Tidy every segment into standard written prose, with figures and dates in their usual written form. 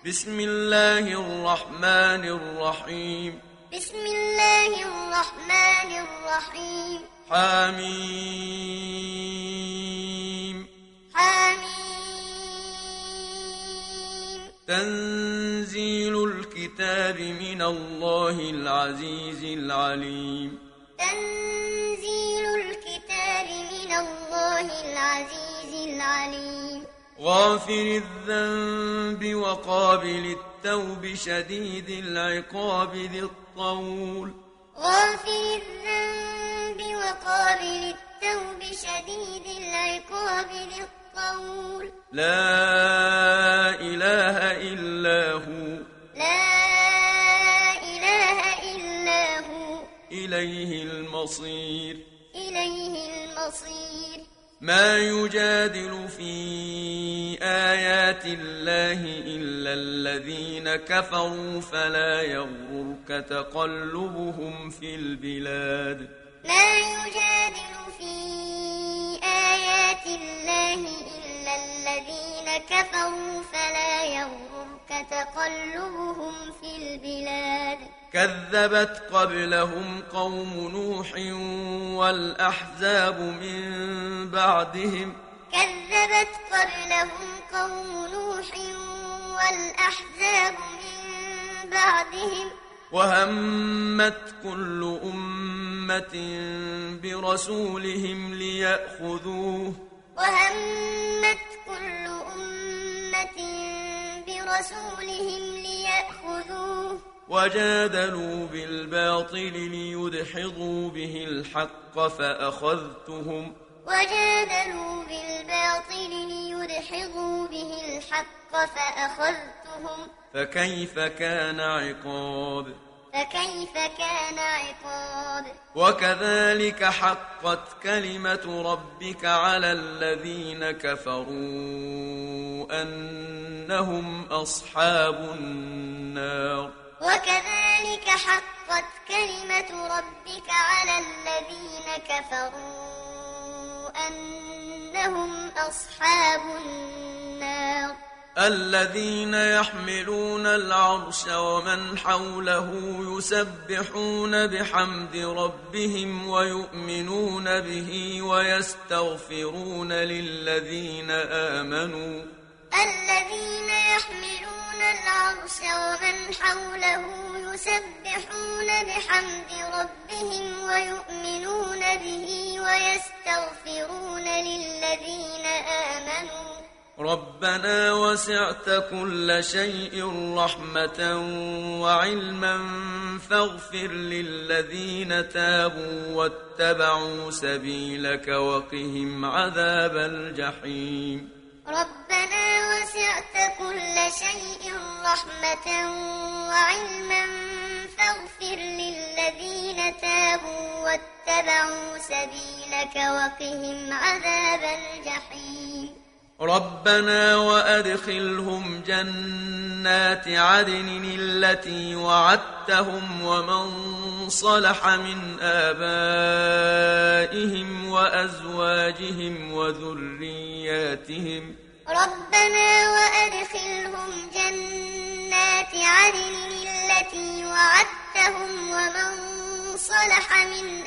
بسم الله الرحمن الرحيم. بسم الله الرحمن الرحيم. حميم. حميم. تنزيل الكتاب من الله العزيز العليم. تنزيل الكتاب من الله العزيز العليم. غافر الذنب وقابل التوب شديد العقاب ذي الطول. غافر الذنب وقابل التوب شديد العقاب ذي الطول. لا إله إلا هو. لا إله إلا هو. إليه المصير. إليه المصير. ما يجادل في آيات الله إلا الذين كفروا فلا يغررك تقلبهم في البلاد. ما يجادل في آيات الله إلا الذين كفروا فلا يغررك تقلبهم في البلاد. كذبت قبلهم قوم نوح والأحزاب من بعدهم. كذبت قبلهم قوم نوح والأحزاب من بعدهم. وهمت كل أمة برسولهم ليأخذوه. وهمت كل أمة برسولهم ليأخذوه. وجادلوا بالباطل ليدحضوا به الحق فأخذتهم. وجادلوا بالباطل ليدحضوا به الحق فأخذتهم. فكيف كان عقاب. فكيف كان عقاب. وكذلك حقت كلمة ربك على الذين كفروا أنهم أصحاب النار. وكذلك حقت كلمة ربك على الذين كفروا أنهم أصحاب النار. الذين يحملون العرش ومن حوله يسبحون بحمد ربهم ويؤمنون به ويستغفرون للذين آمنوا. الذين يحملون العرش ومن حوله يسبحون بحمد ربهم ويؤمنون به ويستغفرون للذين آمنوا. ربنا وسعت كل شيء رحمة وعلما فاغفر للذين تابوا واتبعوا سبيلك وقهم عذاب الجحيم. ربنا وسعت كل شيء رحمة وعلما فاغفر للذين تابوا واتبعوا سبيلك وقهم عذاب الجحيم. ربنا وأدخلهم جنات عدن التي وعدتهم ومن صلح من آبائهم وأزواجهم وذرياتهم. ربنا وأدخلهم جنات عدن التي وعدتهم ومن صلح من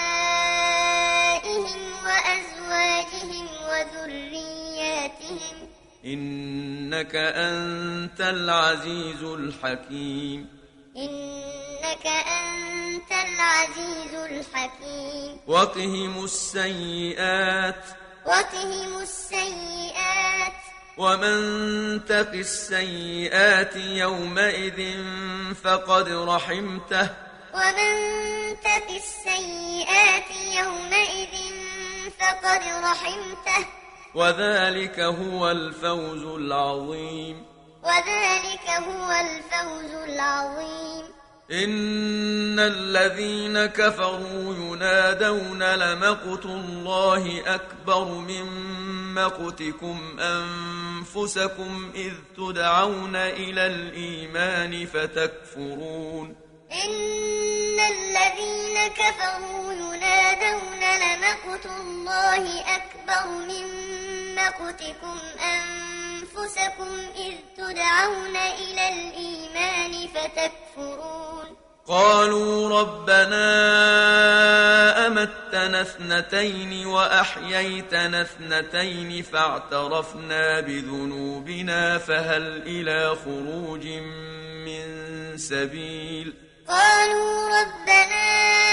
آبائهم وأزواجهم وذرياتهم إنك أنت العزيز الحكيم. إنك أنت العزيز الحكيم. وقهم السيئات. وقهم السيئات. ومن تق السيئات يومئذ فقد رحمته. ومن تق السيئات يومئذ فقد رحمته. وذلك هو الفوز العظيم. وذلك هو الفوز العظيم. إن الذين كفروا ينادون لمقت الله أكبر من مقتكم أنفسكم إذ تدعون إلى الإيمان فتكفرون. إن الذين كفروا ينادون لمقت الله أكبر من مقتكم أنفسكم إذ تدعون إلى تكفرون قالوا ربنا أمتنا اثنتين وأحييتنا اثنتين فاعترفنا بذنوبنا فهل إلى خروج من سبيل قالوا ربنا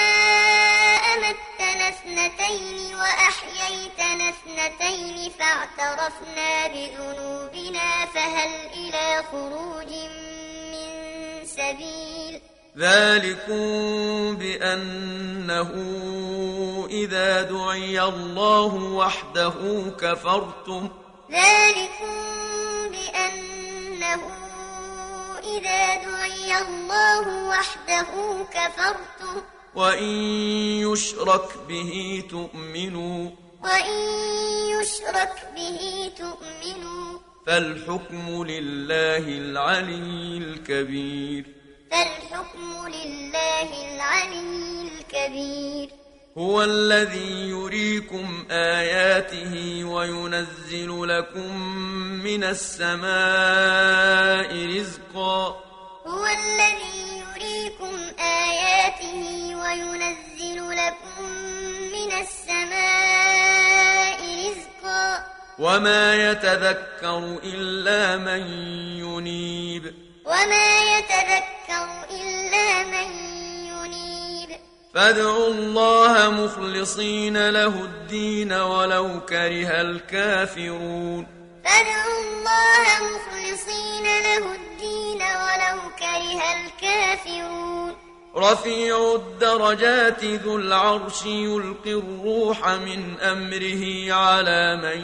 أمتنا اثنتين وأحييتنا اثنتين فاعترفنا بذنوبنا فهل إلى خروج من سبيل ذلكم بأنه إذا دعي الله وحده كفرتم ذلكم بأنه إذا دعي الله وحده كفرتم وإن يشرك به تؤمنوا وإن يشرك به تؤمنوا فالحكم لله العلي الكبير فالحكم لله العلي الكبير هو الذي يريكم آياته وينزل لكم من السماء رزقا هو الذي يريكم آياته وينزل لكم من السماء رزقا وما يتذكر إلا من ينيب وما يتذكر إلا من ينيب فادعوا الله مخلصين له الدين ولو كره الكافرون فادعوا الله مخلصين له الدين ولو كره الكافرون رفيع الدرجات ذو العرش يلقي الروح من أمره على من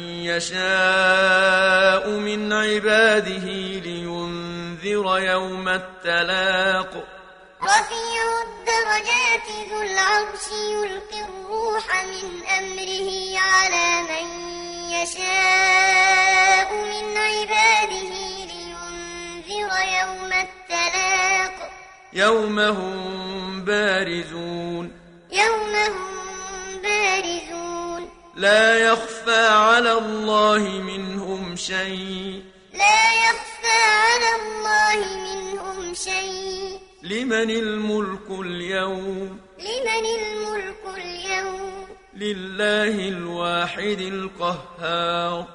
يشاء من عباده لينذر يوم التلاق رفيع الدرجات ذو العرش يلقي الروح من أمره على من يشاء من عباده لينذر يوم التلاق يوم هم بارزون لا يخفى على الله منهم شيء لمن الملك اليوم لله الواحد القهار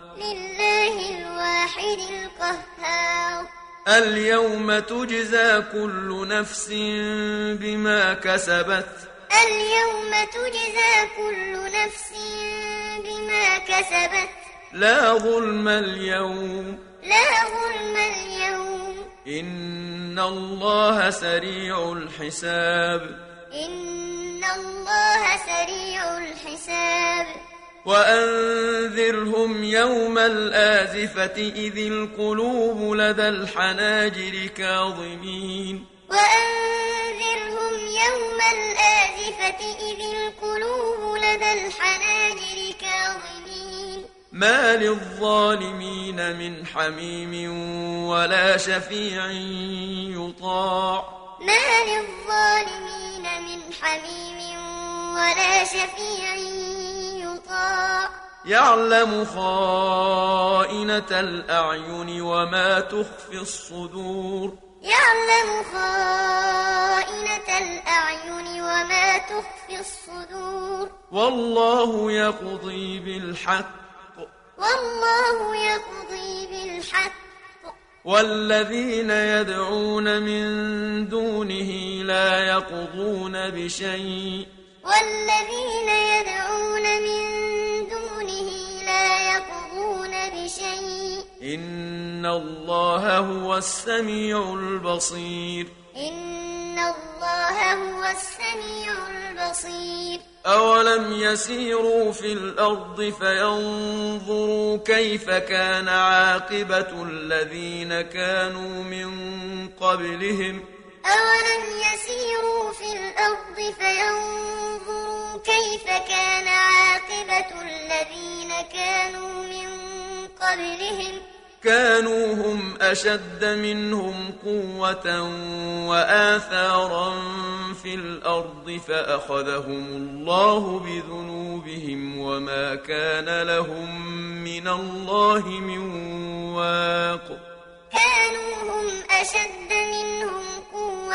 اليوم تجزى كل نفس بما كسبت لا ظلم اليوم إن الله سريع الحساب وأنذرهم يوم الآزفة إذ القلوب لدى الحناجر كاظمين ما للظالمين من حميم ولا شفيع يطاع يعلم خائنة الأعين وما تخفي الصدور والله يقضي بالحق والذين يدعون من دونه لا يقضون بشيء إن الله هو السميع البصير أولم يسيروا في الأرض فينظروا كيف كان عاقبة الذين كانوا من قبلهم كيف كان عاقبة الذين كانوا من قبلهم كانوا هم أشد منهم قوة وآثارا في الأرض فأخذهم الله بذنوبهم وما كان لهم من الله من واق كانوا هم أشد منهم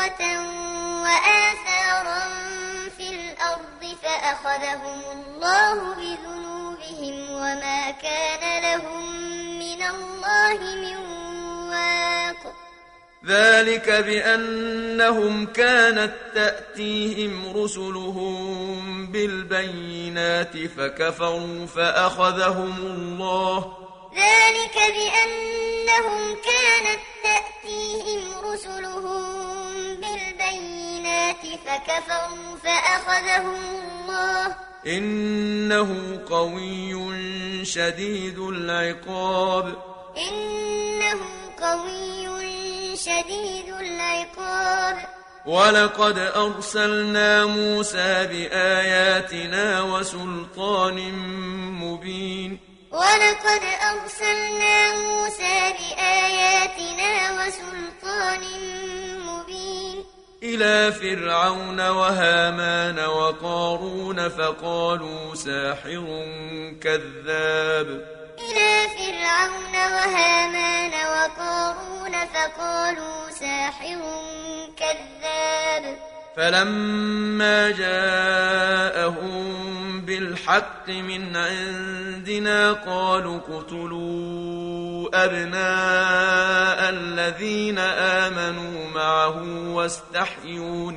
قوة وآثارا في الأرض فأخذهم الله بذنوبهم وما كان لهم من الله من واق ذلك بأنهم كانت تأتيهم رسلهم بالبينات فكفروا فأخذهم الله ذلك بأنهم كانت تأتيهم رسلهم بالبينات فكفروا فأخذهم الله إنه قوي شديد العقاب إنه قوي شديد العقاب ولقد أرسلنا موسى بآياتنا وسلطان مبين ولقد أرسلنا موسى بآياتنا وسلطان مبين إلى فرعون وهامان وقارون فقالوا ساحر كذاب إلى فرعون وهامان وقارون فقالوا ساحر كذاب فلما جاءهم بالحق من عندنا قالوا اقتلوا أبناء الذين آمنوا معه واستحيوا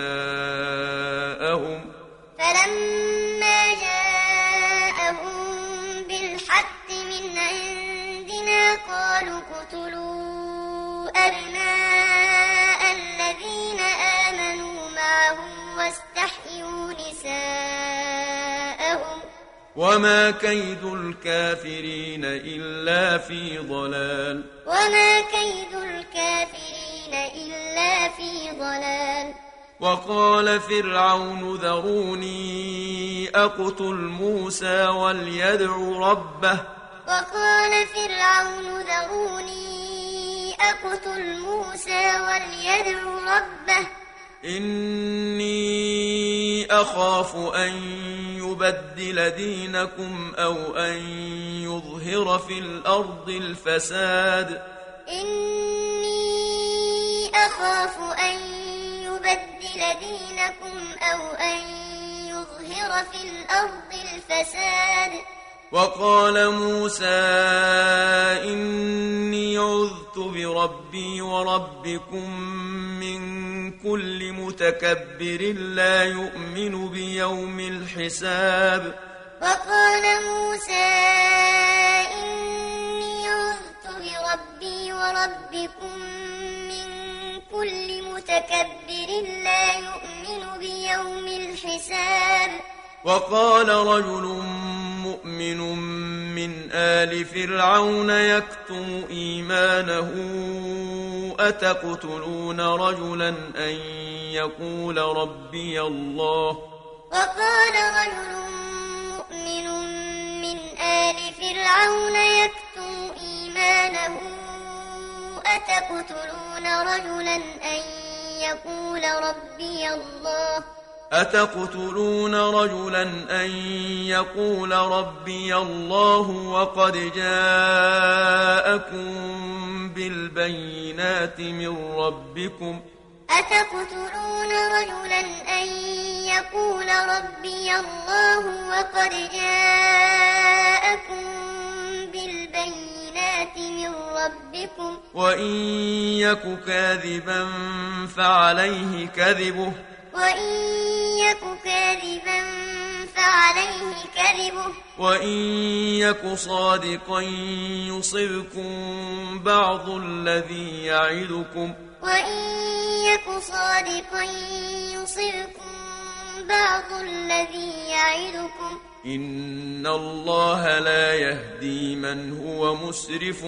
نساءهم فلما جاءهم بالحق من عندنا قالوا اقتلوا أبناء الذين آمنوا معه واستحيوا نساءهم وما كيد الكافرين إلا في ضلال وما كيد الكافرين إلا في ضلال وقال فرعون ذروني أقتل موسى وليدع ربه وقال فرعون ذروني أقتل موسى وليدع ربه إني أخاف أن يبدل دينكم أو أن يظهر في الأرض الفساد إني أخاف أن يبدل دينكم أو أن يظهر في الأرض الفساد وقال موسى إني عذت بربي وربكم من كل متكبر لا يؤمن بيوم الحساب وقال موسى إني عذت بربي وربكم من كل متكبر لا يؤمن بيوم الحساب وقال رجل مؤمن من آل فرعون يكتم إيمانه أتقتلون رجلا أن يقول ربي الله وقال رجل مؤمن من آل فرعون يكتم إيمانه أتقتلون رجلا أن يقول ربي الله أتقتلون رجلا أن يقول ربي الله وقد جاءكم بالبينات من ربكم أتقتلون رجلا أن يقول ربي الله وقد جاءكم بالبينات من ربكم وإن يك كاذبا فعليه كذبه وإن يك كاذبا فعليه كذبه وإن يك صادقا يصبكم بعض الذي يعدكم وإن يك صادقا يصبكم بعض الذي يعدكم إن الله لا يهدي من هو مسرف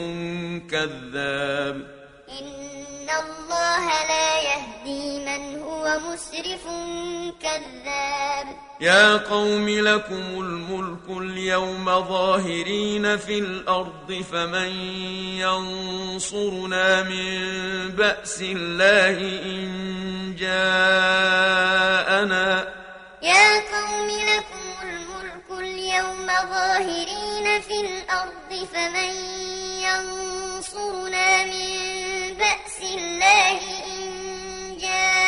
كذاب إن الله لا يهدي من هو مسرف كذاب يا قوم لكم الملك اليوم ظاهرين في الأرض فمن ينصرنا من بأس الله إن جاءنا يا قوم لكم الملك اليوم ظاهرين في الأرض فمن ينصرنا من بأس الله إن جاءنا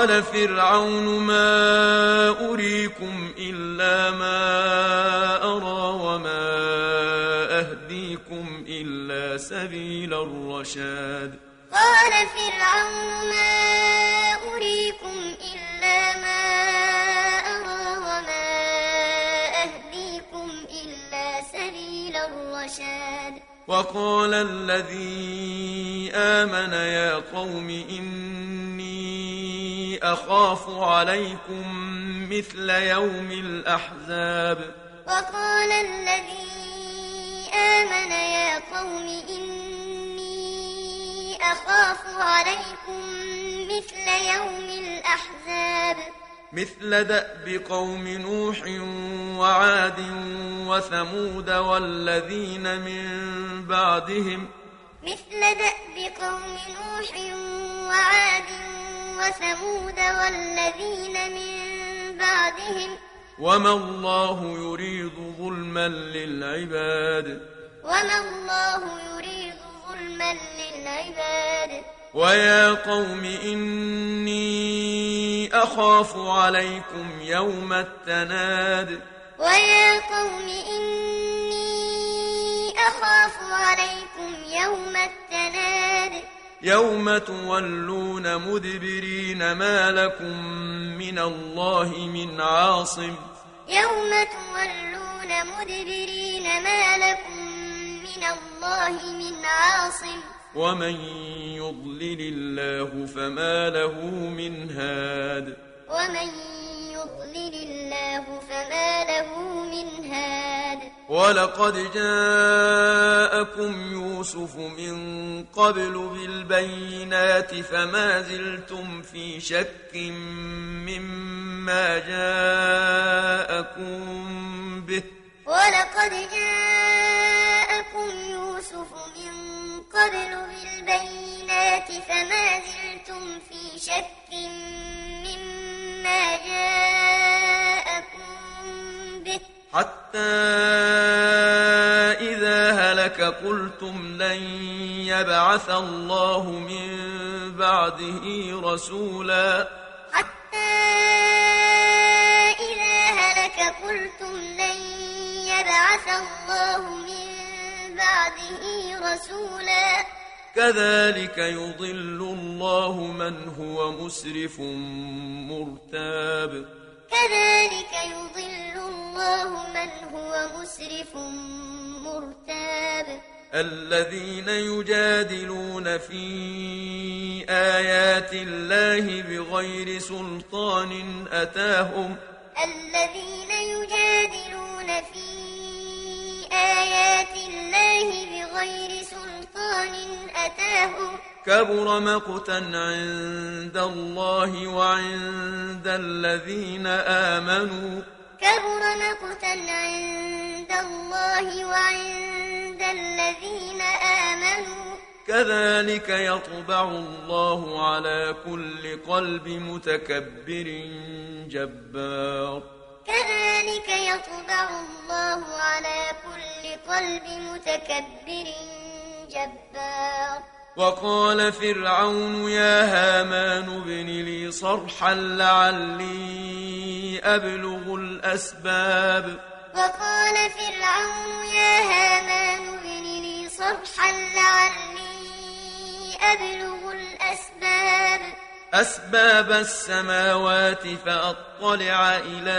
قال فرعون ما أريكم إلا ما أرى وما أهديكم إلا سبيل الرشاد قال فرعون ما أريكم إلا ما أرى وما أهديكم إلا سبيل الرشاد وقال الذي آمن يا قوم إني أخاف عليكم مثل يوم الأحزاب وقال الذي آمن يا قوم إني أخاف عليكم مثل يوم الأحزاب مثل دأب قوم نوح وعاد وثمود والذين من بعدهم مثل دأب قوم نوح وعاد وثمود والذين من بعدهم وما الله يريد ظلما للعباد وما الله يريد ظلما للعباد ويا قوم إني أخاف عليكم يوم التناد ويا قوم إني أخاف عليكم يوم التناد يوم تولون مدبرين ما لكم من الله من عاصم يوم تولون مدبرين ما لكم من الله من عاصم ومن يضلل الله فما له من هاد ومن يضلل الله فما له من هاد ولقد جاءكم يوسف من قبل بالبينات فما زلتم في شك مما جاءكم به ولقد جاءكم يوسف من قبل بالبينات فما زلتم في شك مما جاءكم به حتى إذا هلك قلتم لن يبعث الله من بعده رسولا حتى إذا هلك قلتم لن يبعث الله من بعده رسولا كذلك يضل الله من هو مسرف مرتاب كذلك يضل الله من هو مسرف مرتاب الذين يجادلون في آيات الله بغير سلطان أتاهم الذين يجادلون في آيات الله بغير سلطان أتاهم كبر مقتا عند الله وعند الذين آمنوا كبر مقتا عند الله وعند الذين آمنوا كذلك يطبع الله على كل قلب متكبر جبار كذلك يطبع الله على كل قلب متكبر جبار وقال فرعون يا هامان ابن لي صرحا لعلي أبلغ الأسباب وقال فرعون يا هامان ابن لي صرحا لعلي أبلغ أسباب السماوات فأطلع إلى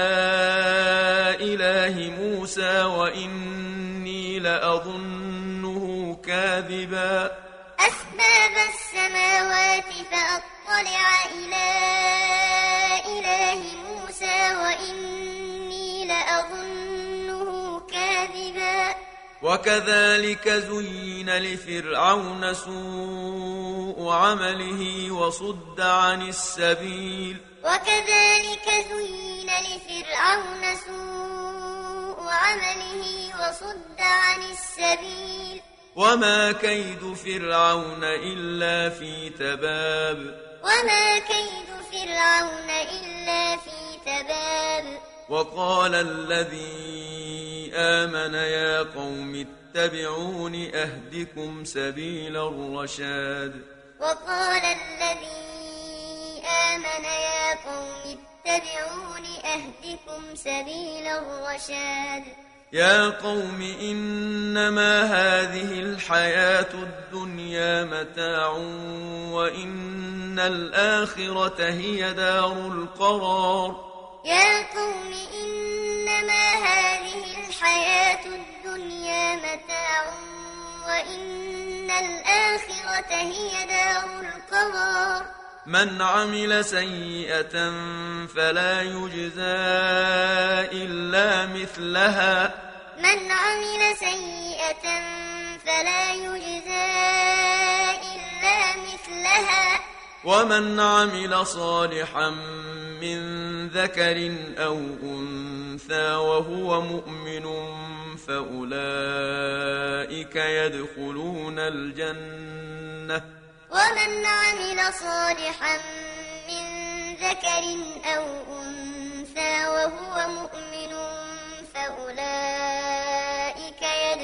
إله موسى وإني لأظنه كاذبا أسباب السماوات فأطلع إلى إله موسى وإني لأظنه كاذبا وكذلك زين لفرعون سوء عمله وصد عن السبيل وكذلك زين لفرعون سوء عمله وصد عن السبيل وما كيد فرعون إلا في تباب وما كيد فرعون إلا في تباب وقال الذي آمن يا قوم اتبعون أهدكم سبيل الرشاد وقال الذي آمن يا قوم اتبعون أهدكم سبيل الرشاد يا قوم إنما هذه الحياة الدنيا متاع وإن الآخرة هي دار القرار يا قوم إنما هذه الحياة الدنيا متاع وإن الآخرة هي دار القرار من عمل سيئة فلا يجزى إلا مثلها من عمل سيئة فلا يجزى إلا مثلها ومن عمل صالحا من ذكر أو أنثى وهو مؤمن فأولئك يدخلون الجنة ومن عمل صالحا من ذكر أو أنثى وهو مؤمن فأولئك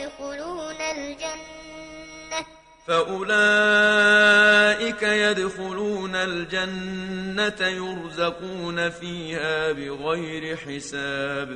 يدخلون الجنة يرزقون فيها بغير حساب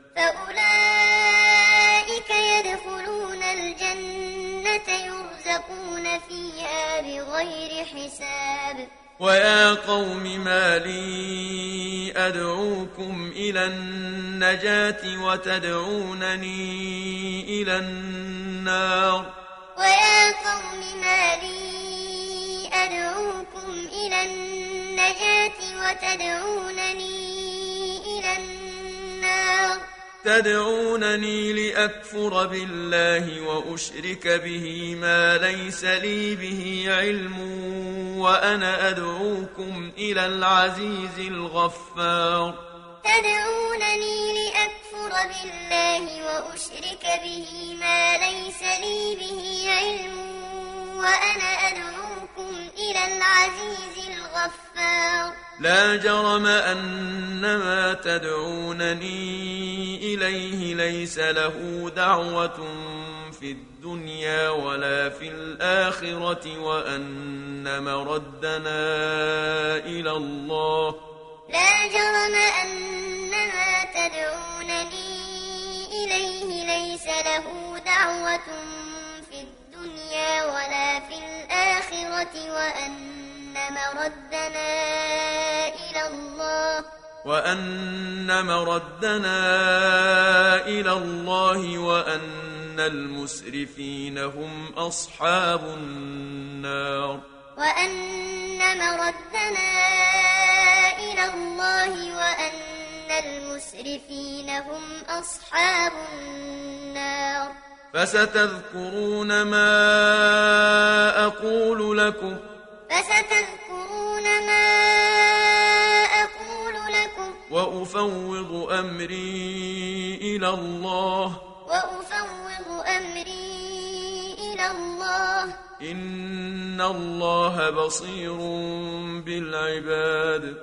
فأولئك يدخلون الجنة يرزقون فيها بغير حساب ويا قوم ما لي أدعوكم إلى النجاة وتدعونني إلى النار ويا قوم ما لي أدعوكم إلى النجاة وتدعونني إلى النار تدعونني لأكفر بالله وأشرك به ما ليس لي به علم وأنا أدعوكم إلى العزيز الغفار تدعونني لأكفر بالله وأشرك به ما ليس لي به علم وأنا أدعوكم إلى العزيز الغفار لا جرم أن ما تدعونني إليه ليس له دعوة في الدنيا ولا في الآخرة وأن مردنا إلى الله لا جرم أن ما تدعونني إليه ليس له دعوة في الدنيا ولا في الآخرة وأن مردنا إلى الله وأن المسرفين هم أصحاب النار وأن مردنا إلى الله وأن المسرفين هم أصحاب النار فستذكرون ما أقول لكم وأفوض أمري إلى الله إن الله بصير بالعباد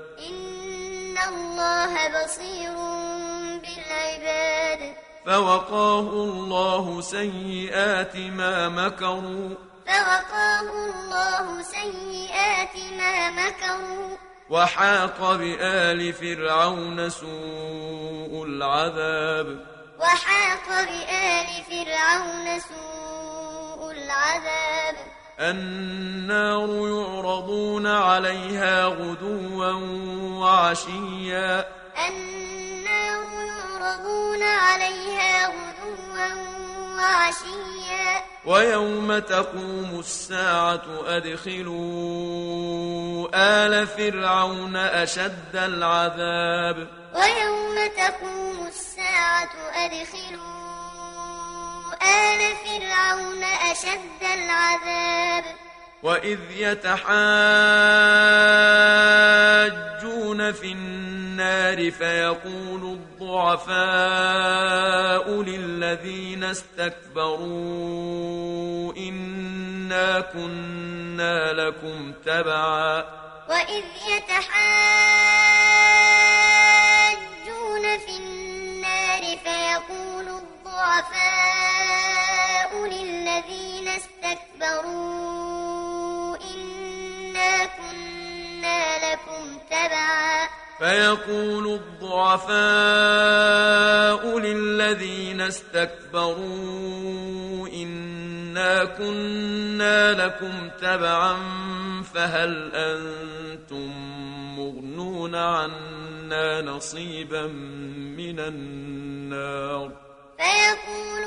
فوقاه الله سيئات ما مكروا وحاق بآل فرعون سوء العذاب النار يعرضون عليها غدوا وعشيا ويوم تقوم الساعة أدخلوا آل فرعون أشد العذاب وإذ يتحاجون في النار فيقول الضعفاء للذين استكبروا إنا كنا لكم تبعا وإذ يتحاجون في النار فيقول الضعفاء للذين استكبروا إنا كنا لكم تبعا فيقول الضعفاء للذين استكبروا إنا كنا لكم تبعا فهل أنتم مغنون عنا نصيبا من النار فيقول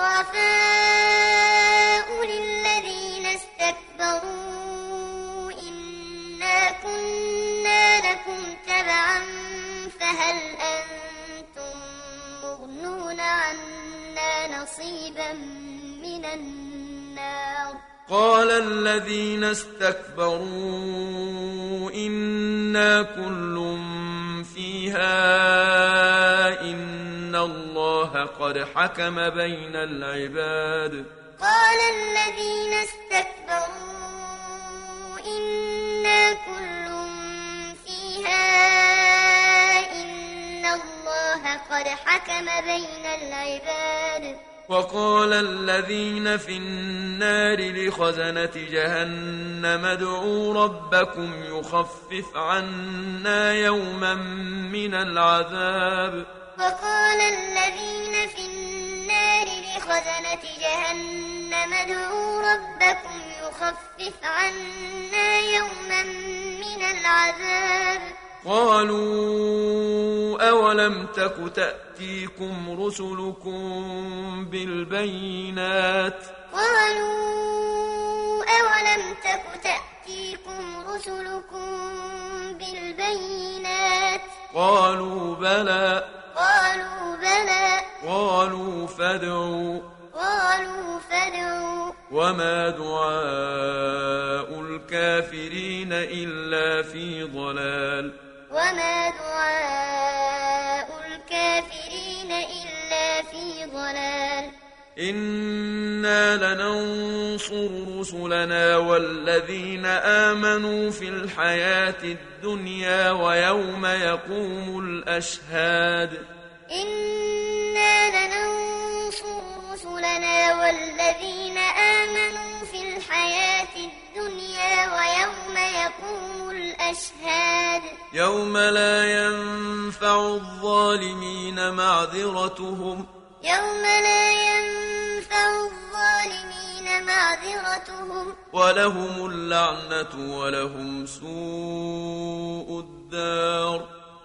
الضعفاء للذين استكبروا إنا كنا لكم تبعا فهل أنتم مغنون عنا نصيبا من النار قال الذين استكبروا إنا كل فيها إن الله قد حكم بين العباد قال الذين استكبروا إنا كل فيها إن الله قد حكم بين العباد وقال الذين في النار لخزنة جهنم ادعوا ربكم يخفف عنا يوما من العذاب وقال الذين في النار لخزنة جهنم ادعوا ربكم يخفف عنا يوما من العذاب قالوا أولم تك تأتيكم رسلكم بالبينات قالوا أولم تك تأتيكم رسلكم بالبينات قالوا بلى قالوا فادعوا وما دعاء الكافرين إلا في ضلال وما دعاء الكافرين إلا في ضلال إنا لننصر رسلنا والذين آمنوا في الحياة الدنيا ويوم يقوم الأشهاد إنا لننصر رسلنا والذين آمنوا في الحياة الدنيا ويوم يقوم الأشهاد يوم لا ينفع الظالمين معذرتهم ولهم اللعنة ولهم سوء الدار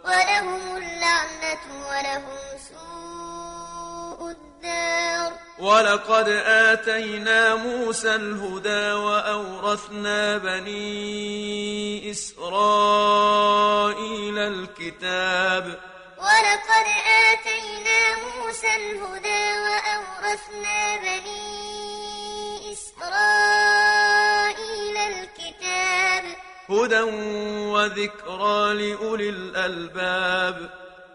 ولقد آتينا موسى الهدى وأورثنا بني إسرائيل الكتاب ولقد آتينا موسى الهدى وأورثنا بني إسرائيل الكتاب هدى وذكرى لأولي الألباب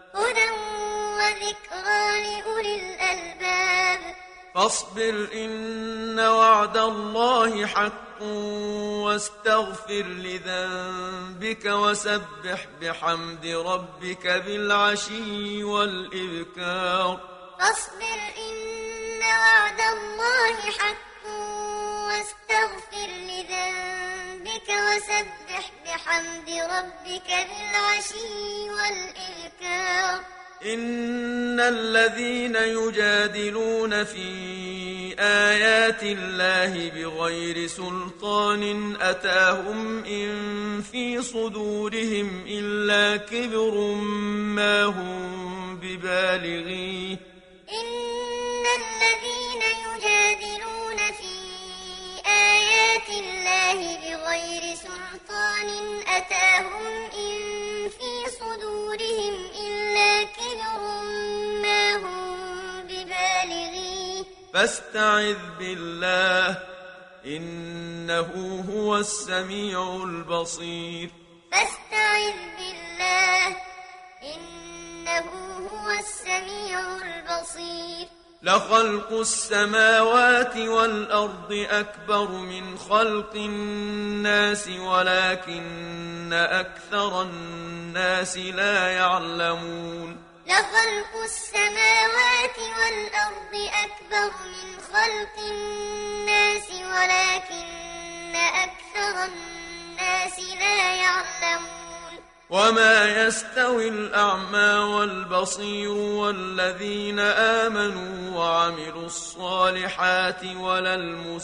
فاصبر إن وعد الله حق واستغفر لذنبك وسبح بحمد ربك بالعشي والإبكار فاصبر إن وعد الله حق واستغفر لذنبك وسبح بحمد ربك بالعشي والإبكار إن الذين يجادلون في آيات الله بغير سلطان أتاهم إن في صدورهم إلا كبر ما هم ببالغيه إن الذين يجادلون في آيات الله بغير سلطان أتاهم إن في صدورهم إلا كبر ما هم ببالغيه فاستعذ بالله إنه هو السميع البصير فاستعذ بالله إنه هو السميع البصير لخلق السماوات والأرض أكبر من خلق الناس ولكن أكثر الناس لا يعلمون لخلق السماوات والأرض أكبر من خلق الناس ولكن أكثر الناس لا يعلمون وما يستوي الأعمى والبصير والذين آمنوا وعملوا الصالحات ولا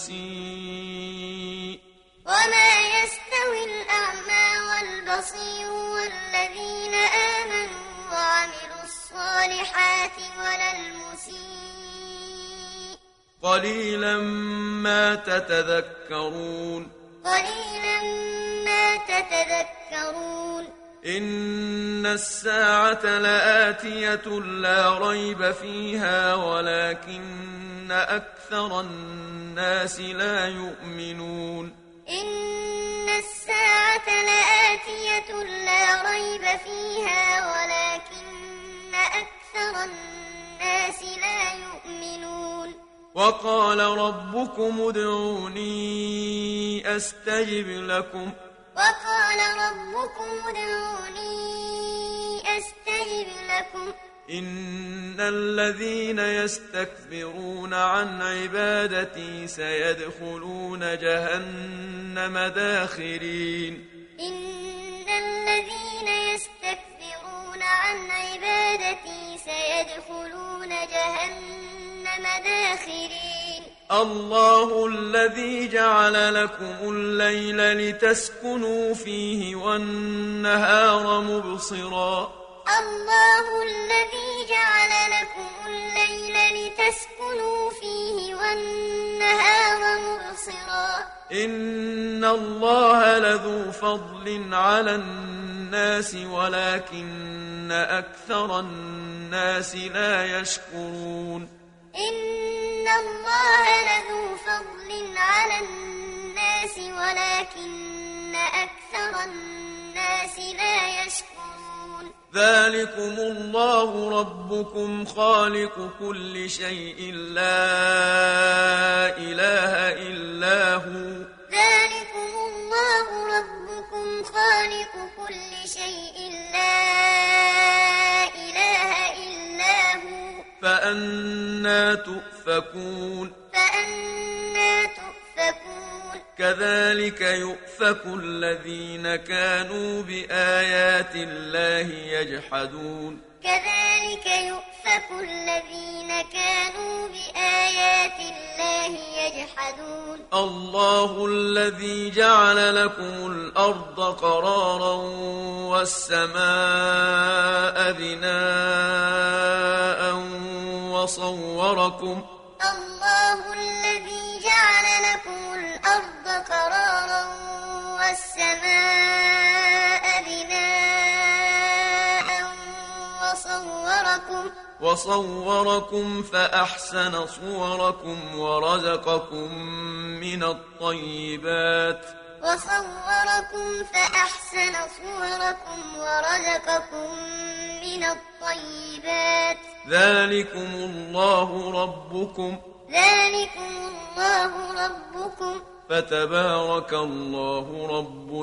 المسيء وما يستوي الأعمى والبصير والذين آمنوا وعملوا الصالحات ولا المسيء قليلا ما تتذكرون قليلا ما تتذكرون إن الساعة لآتية لا ريب فيها ولكن أكثر الناس لا يؤمنون إن الساعة لآتية لا ريب فيها ولكن أكثر الناس لا يؤمنون وقال ربكم ادعوني أستجب لكم وقال ربكم ادعوني أستجب لكم إن الذين يستكبرون عن عبادتي سيدخلون جهنم داخرين إن الذين يستكبرون عن عبادتي سيدخلون جهنم داخرين الله الذي جعل لكم الليل لتسكنوا فيه والنهار مبصرا الله الذي جعل لكم الليل لتسكنوا فيه والنهار مبصرا إن الله لذو فضل على الناس ولكن أكثر الناس لا يشكرون إن الله لذو فضل على الناس ولكن أكثر الناس لا يشكرون ذلكم الله ربكم خالق كل شيء لا إله إلا هو ذلكم الله ربكم خالق كل شيء لا إله إلا هو فأنى تؤفكون فأنى تؤفكون كذلك يؤفك الذين كانوا بآيات الله يجحدون كذلك يؤفك الذين كانوا بآيات الله يجحدون الله الذي جعل لكم الأرض قرارا والسماء بناء وصوركم الله الذي جعل لكم الأرض قرارا والسماء بناء وصوركم فأحسن صوركم ورزقكم من الطيبات ذلكم الله ربكم فتبارك الله رب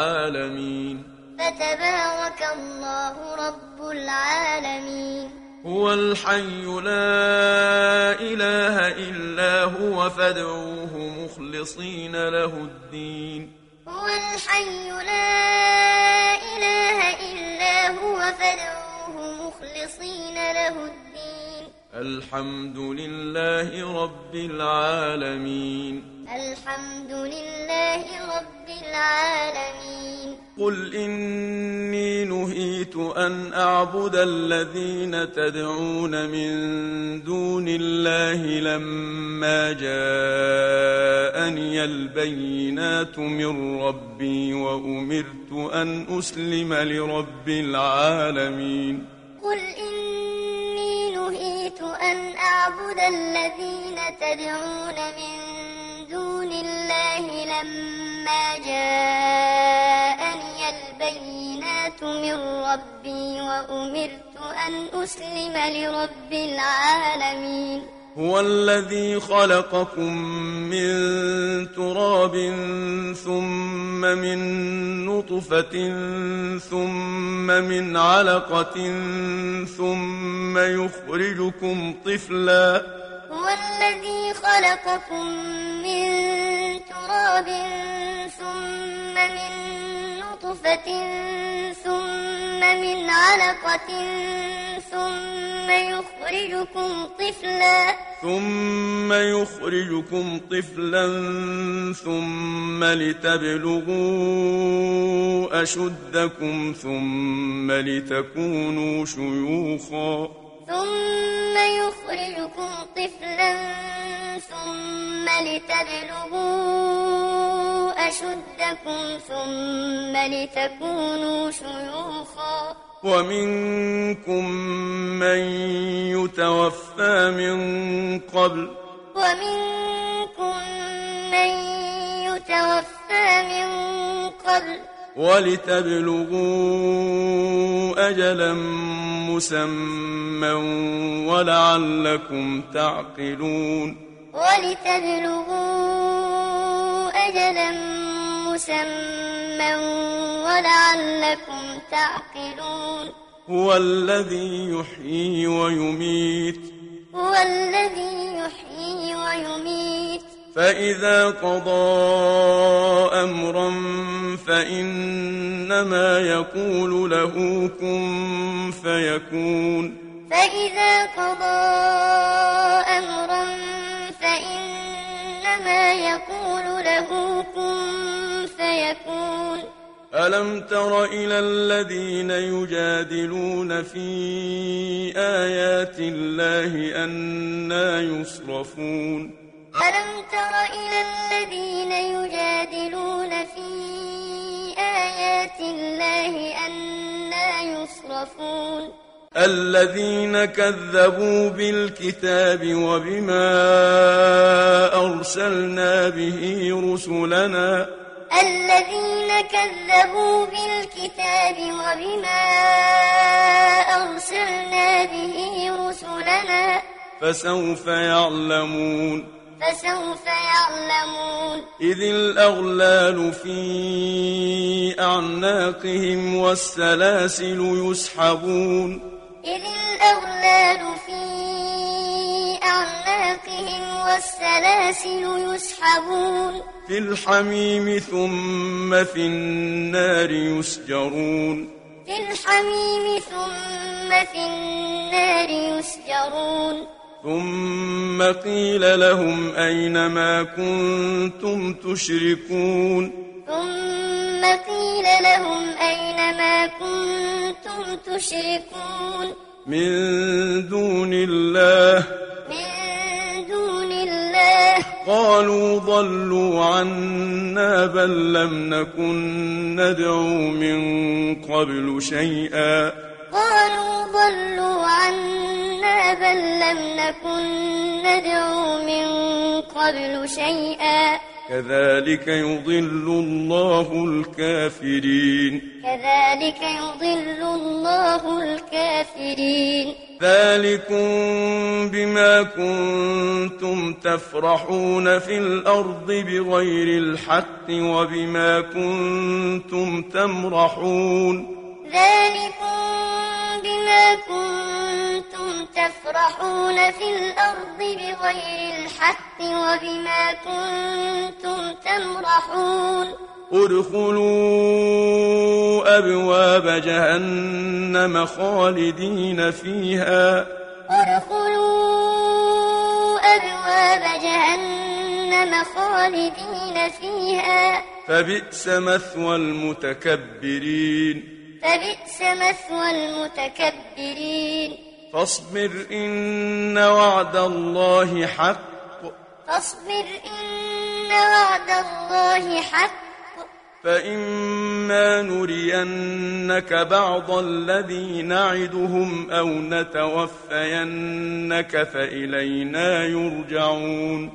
العالمين هو الحي لا إله إلا هو فادعوه مخلصين له الدين هو الحي لا إله إلا هو فادعوه مخلصين له الدين الحمد لله رب العالمين الحمد لله رب العالمين قل إني نهيت أن أعبد الذين تدعون من دون الله لما جاءني البينات من ربي وأمرت أن أسلم لرب العالمين قل إني نهيت أن أعبد الذين تدعون من دون الله لما جاءني البينات من ربي وأمرت أن أسلم لرب العالمين هو الذي خلقكم من تراب ثم من نطفة ثم من علقة ثم يخرجكم طفلا هو الذي خلقكم من تراب ثم من نطفة ثم من علقة ثم يخرجكم طفلا ثم لتبلغوا أشدكم ثم لتكونوا شيوخا ومنكم من يتوفى من قبل ولتبلغوا أجلا مسمى ولعلكم تعقلون هو الذي يحيي ويميت فإذا قضى أمرا فإنما يقول له كن فيكون ألم تر إلى الذين يجادلون في آيات الله أنى يصرفون الذين كذبوا بالكتاب وبما أرسلنا به رسلنا فسوف يعلمون إذ الأغلال في أعناقهم والسلاسل يسحبون في الحميم ثم في النار يسجرون ثم قيل لهم أين ما كنتم تشركون من دون الله قالوا ضلوا عنا بل لم نكن ندعو من قبل شيئا كذلك يضل الله الكافرين ذلكم بما كنتم تفرحون في الأرض بغير الحق وبما كنتم تمرحون ادخلوا أبواب جهنم خالدين فيها فبئس مثوى المتكبرين فاصبر إن وعد الله حق فإما نرينك بعض الذي نعدهم أو نتوفينك فإلينا يرجعون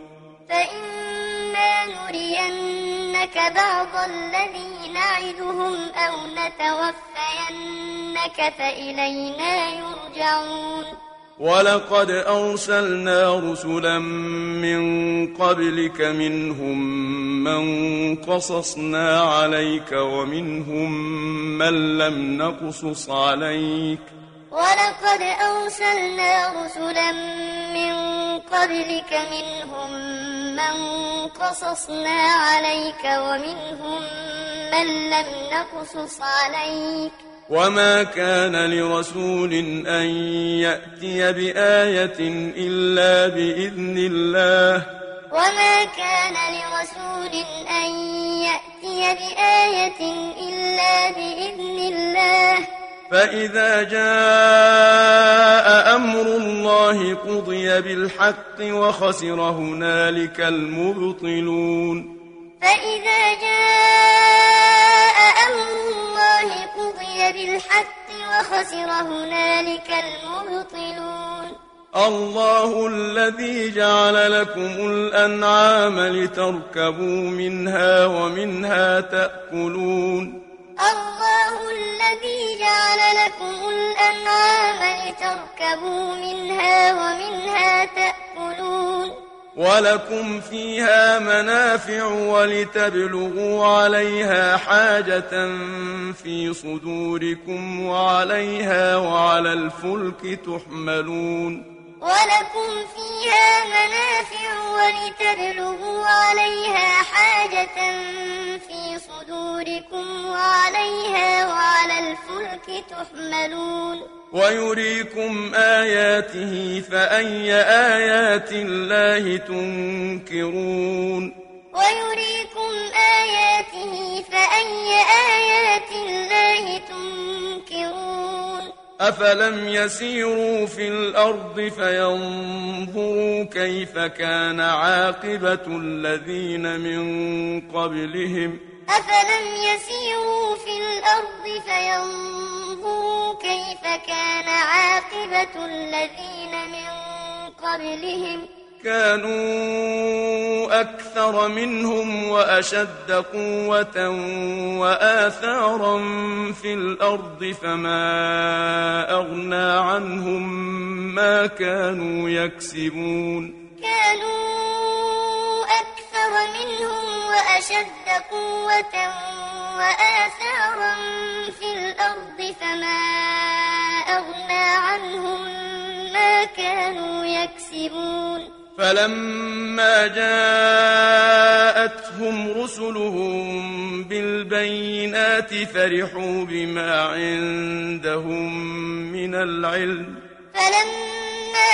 ولقد أرسلنا رسلا من قبلك منهم من قصصنا عليك ومنهم من لم نقصص عليك وما كان لرسول أن يأتي بآية إلا بإذن الله وما كان لرسول أن يأتي بآية إلا بإذن الله فإذا جاء أمر الله قضي بالحق وخسر هنالك المبطلون فإذا جاء أمر الله قضي بالحق وخسر هنالك المبطلون الله الذي جعل لكم الأنعام لتركبوا منها ومنها تأكلون الله الذي جعل لكم الأنعام لتركبوا منها ومنها تأكلون ولكم فيها منافع ولتبلغوا عليها حاجة في صدوركم وعليها وعلى الفلك تحملون ولكم فيها منافع ولتبلغوا عليها حاجة في صدوركم وعليها وعلى الفلك تحملون ويريكم آياته فأي آيات الله تنكرون ويريكم آياته فأي آيات الله تنكرون أفلم يسيروا في الأرض فينظروا كيف كان عاقبة الذين من قبلهم أفلم يسيروا في الأرض فينظروا كيف كان عاقبة الذين من قبلهم كانوا أكثر منهم وأشد قوة وآثارا في الأرض فما أغنى عنهم ما كانوا يكسبون كانوا أكثر منهم وأشد قوة وآثارا في الأرض فما أغنى عنهم ما كانوا يكسبون فلما جاءتهم رسلهم بالبينات فرحوا بما عندهم من العلم فلما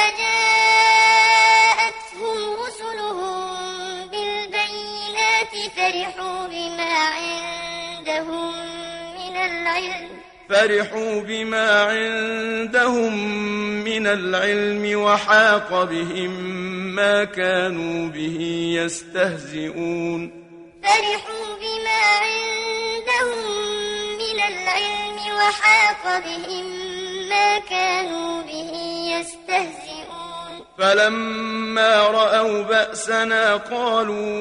جاءتهم رسلهم بالبينات فرحوا بما عندهم من العلم وحاق بهم ما كانوا به يستهزئون فرحوا بما عندهم من العلم وحاق بهم ما كانوا به يستهزئون فلما رأوا بأسنا قالوا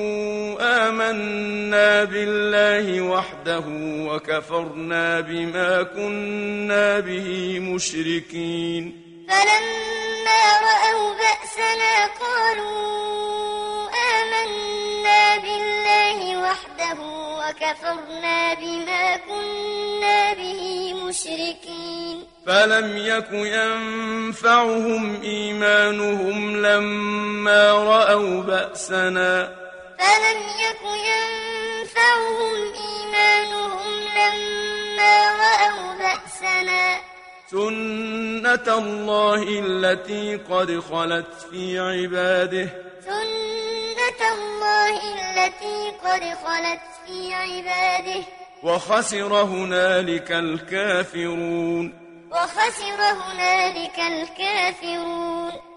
آمنا بالله وحده وكفرنا بما كنا به مشركين فلما رأوا بأسنا قالوا آمنا بالله وحده وكفرنا بما كنا به مشركين فلم يك ينفعهم إيمانهم لما رأوا بأسنا سنة الله التي قد خلت في عباده وخسر هنالك الكافرون